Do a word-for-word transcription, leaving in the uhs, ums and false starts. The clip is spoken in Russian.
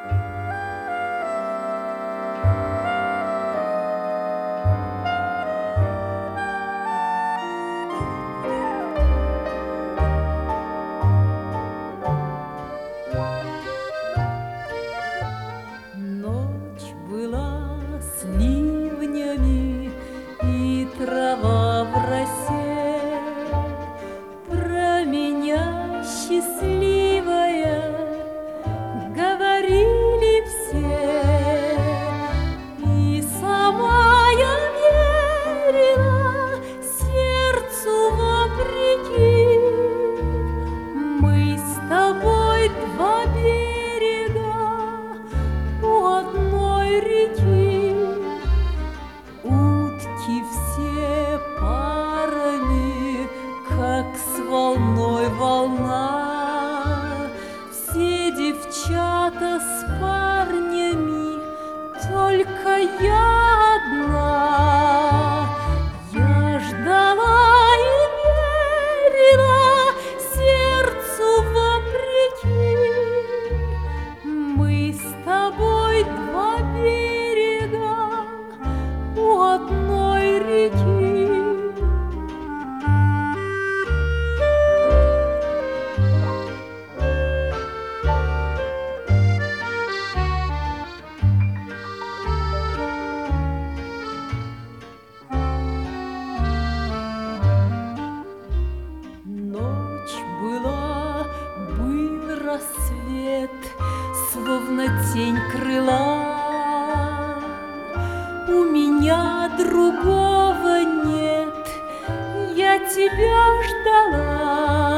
Ночь была с ливнями, и трава в росе. Про меня счастливая говорили все, и сама я верила сердцу вопреки. Мы с тобой два берега у одной реки, утки все парами, как с волной волна, все девчата с парнями, только я одна. Я ждала и верила сердцу вопреки. Мы с тобой два берега у одной реки. Ночь была, был рассвет, словно тень крыла. У меня другого нет, я тебя ждала.